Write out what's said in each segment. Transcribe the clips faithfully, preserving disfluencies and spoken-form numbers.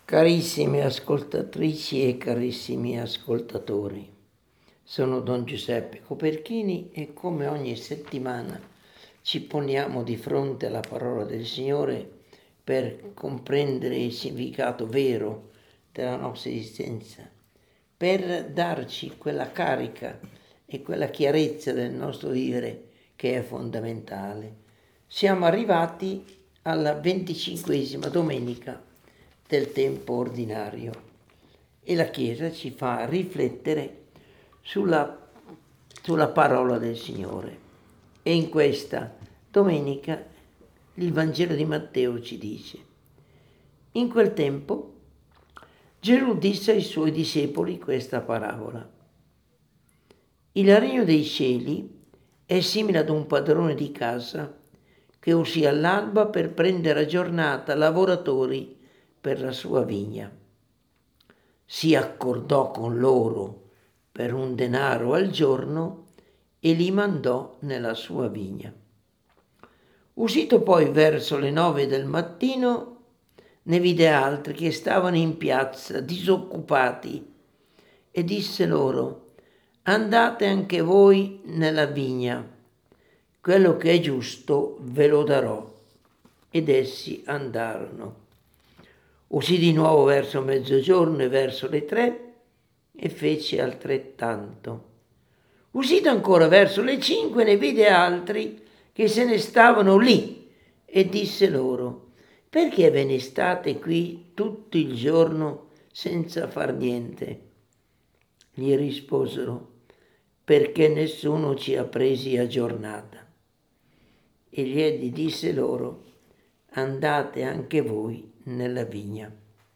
Carissime ascoltatrici e carissimi ascoltatori, sono Don Giuseppe Coperchini e come ogni settimana ci poniamo di fronte alla parola del Signore per comprendere il significato vero della nostra esistenza, per darci quella carica e quella chiarezza del nostro vivere che è fondamentale. Siamo arrivati alla venticinquesima domenica del tempo ordinario e la Chiesa ci fa riflettere sulla, sulla parola del Signore. E in questa domenica il Vangelo di Matteo ci dice: in quel tempo Gesù disse ai suoi discepoli questa parabola: il regno dei cieli è simile ad un padrone di casa che uscì all'alba per prendere a giornata lavoratori per la sua vigna. Si accordò con loro per un denaro al giorno e li mandò nella sua vigna. Uscito poi verso le nove del mattino, ne vide altri che stavano in piazza disoccupati e disse loro: andate anche voi nella vigna, quello che è giusto ve lo darò. Ed essi andarono. Uscì di nuovo verso mezzogiorno e verso le tre e fece altrettanto. Uscito ancora verso le cinque ne vide altri che se ne stavano lì e disse loro: perché ve ne state qui tutto il giorno senza far niente? Gli risposero: perché nessuno ci ha presi a giornata. Egli disse loro: andate anche voi nella vigna.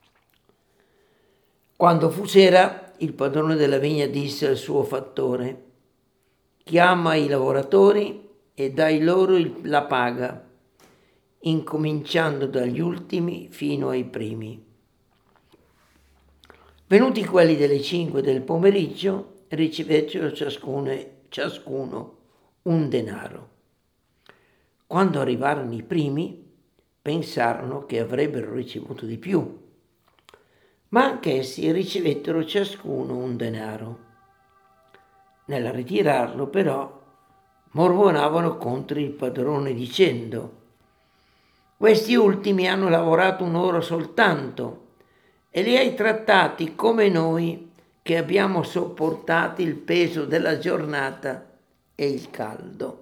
Quando fu sera, il padrone della vigna disse al suo fattore: chiama i lavoratori e dai loro il, la paga, incominciando dagli ultimi fino ai primi. Venuti quelli delle cinque del pomeriggio, ricevettero ciascuno, ciascuno un denaro. Quando arrivarono i primi, pensarono che avrebbero ricevuto di più, ma anch'essi ricevettero ciascuno un denaro. Nel ritirarlo, però, mormonavano contro il padrone dicendo: questi ultimi hanno lavorato un'ora soltanto e li hai trattati come noi che abbiamo sopportato il peso della giornata e il caldo.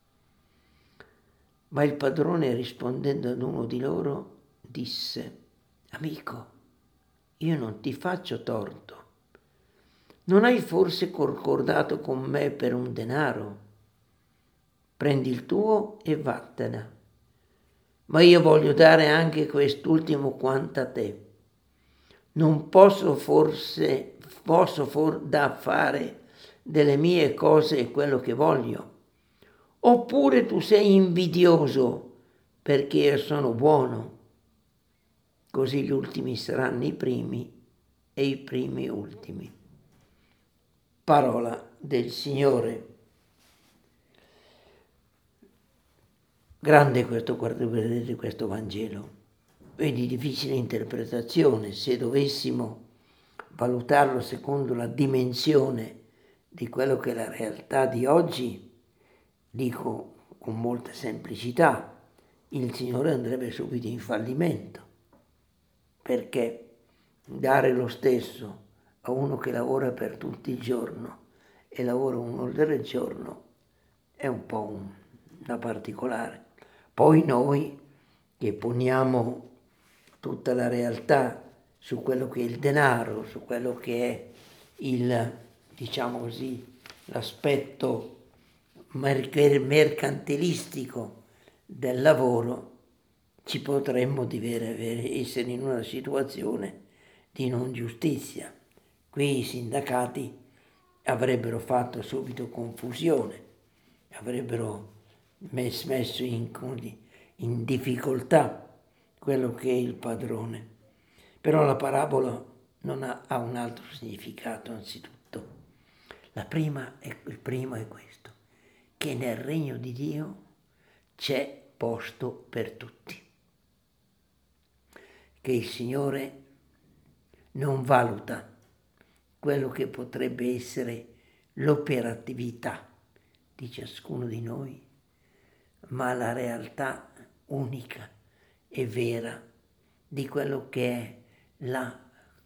Ma il padrone, rispondendo ad uno di loro, disse: amico, io non ti faccio torto. Non hai forse concordato con me per un denaro? Prendi il tuo e vattene. Ma io voglio dare anche quest'ultimo quanto a te. Non posso forse, posso for da fare delle mie cose quello che voglio? Oppure tu sei invidioso perché io sono buono? Così gli ultimi saranno i primi e i primi ultimi. Parola del Signore. Grande questo, vedete, questo Vangelo, è di difficile interpretazione se dovessimo valutarlo secondo la dimensione di quello che è la realtà di oggi. Dico con molta semplicità, il Signore andrebbe subito in fallimento, perché dare lo stesso a uno che lavora per tutto il giorno e lavora un'ora del giorno è un po' un, una particolare. Poi noi che poniamo tutta la realtà su quello che è il denaro, su quello che è il, diciamo così, l'aspetto mercantilistico del lavoro, ci potremmo divere, essere in una situazione di non giustizia. Qui i sindacati avrebbero fatto subito confusione, avrebbero messo in, in difficoltà quello che è il padrone. Però la parabola non ha, ha un altro significato anzitutto. La prima è, il primo è questo, che nel regno di Dio c'è posto per tutti, che il Signore non valuta quello che potrebbe essere l'operatività di ciascuno di noi, ma la realtà unica e vera di quello che è la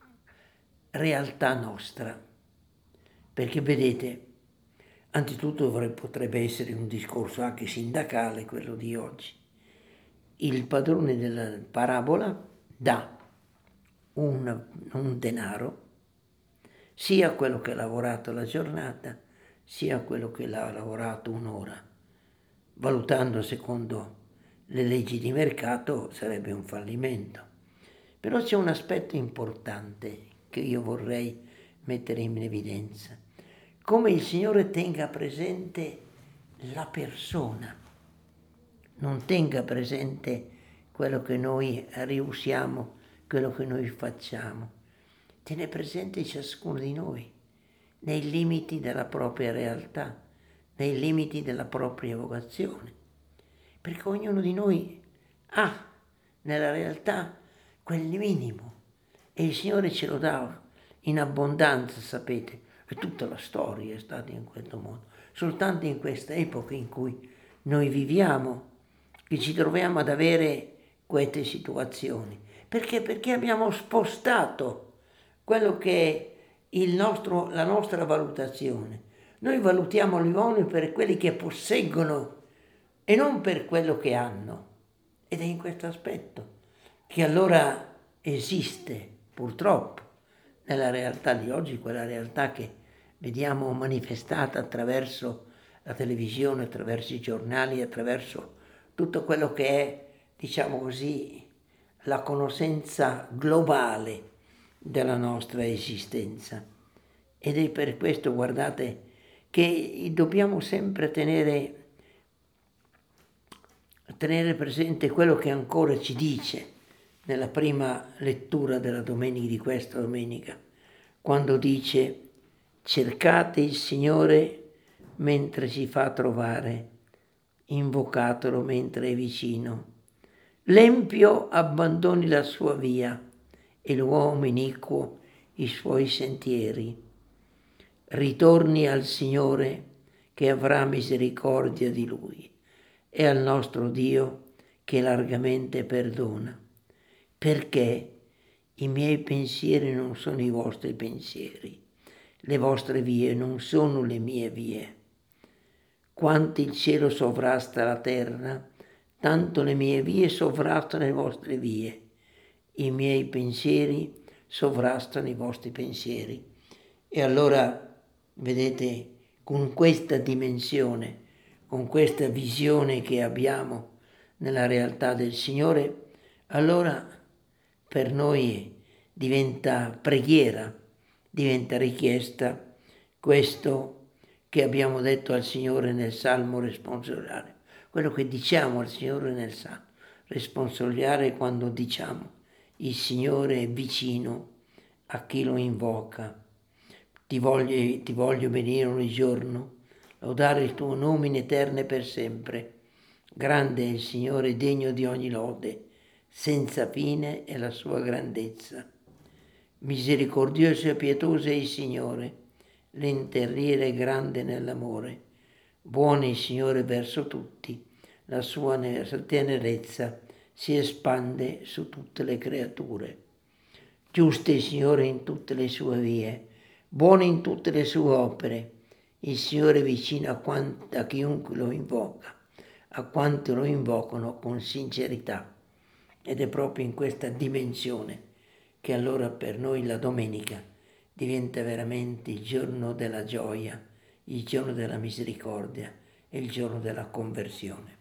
realtà nostra. Perché vedete, anzitutto potrebbe essere un discorso anche sindacale quello di oggi. Il padrone della parabola dà un, un denaro sia a quello che ha lavorato la giornata, sia a quello che l'ha lavorato un'ora. Valutando secondo le leggi di mercato sarebbe un fallimento. Però c'è un aspetto importante che io vorrei mettere in evidenza. Come il Signore tenga presente la persona, non tenga presente quello che noi riusiamo, quello che noi facciamo. Tiene presente ciascuno di noi, nei limiti della propria realtà, nei limiti della propria vocazione, perché ognuno di noi ha nella realtà quel minimo e il Signore ce lo dà in abbondanza, sapete, e tutta la storia è stata in questo modo, soltanto in questa epoca in cui noi viviamo, che ci troviamo ad avere queste situazioni. Perché? Perché abbiamo spostato quello che è il nostro, la nostra valutazione. Noi valutiamo gli uomini per quelli che posseggono e non per quello che hanno. Ed è in questo aspetto che allora esiste, purtroppo, nella realtà di oggi, quella realtà che vediamo manifestata attraverso la televisione, attraverso i giornali, attraverso tutto quello che è, diciamo così, la conoscenza globale della nostra esistenza. Ed è per questo, guardate, che dobbiamo sempre tenere, tenere presente quello che ancora ci dice nella prima lettura della domenica, di questa domenica, quando dice: cercate il Signore mentre si fa trovare, invocatelo mentre è vicino. L'empio abbandoni la sua via e l'uomo iniquo i suoi sentieri. Ritorni al Signore che avrà misericordia di lui e al nostro Dio che largamente perdona. Perché i miei pensieri non sono i vostri pensieri, le vostre vie non sono le mie vie. Quanto il cielo sovrasta la terra, tanto le mie vie sovrastano le vostre vie, i miei pensieri sovrastano i vostri pensieri. E allora, vedete, con questa dimensione, con questa visione che abbiamo nella realtà del Signore, allora per noi diventa preghiera, diventa richiesta questo che abbiamo detto al Signore nel Salmo responsoriale, quello che diciamo al Signore nel Salmo responsoriale quando diciamo: il Signore è vicino a chi lo invoca. Ti voglio, ti voglio benire ogni giorno, lodare il tuo nome in eterno e per sempre. Grande è il Signore, degno di ogni lode, senza fine è la sua grandezza. Misericordioso e pietoso è il Signore, l'interriere grande nell'amore. Buono è il Signore verso tutti, la sua tenerezza si espande su tutte le creature. Giusto è il Signore in tutte le sue vie, buono in tutte le sue opere. Il Signore è vicino a, quant- a chiunque lo invoca, a quanti lo invocano con sincerità. Ed è proprio in questa dimensione che allora per noi la domenica diventa veramente il giorno della gioia, il giorno della misericordia e il giorno della conversione.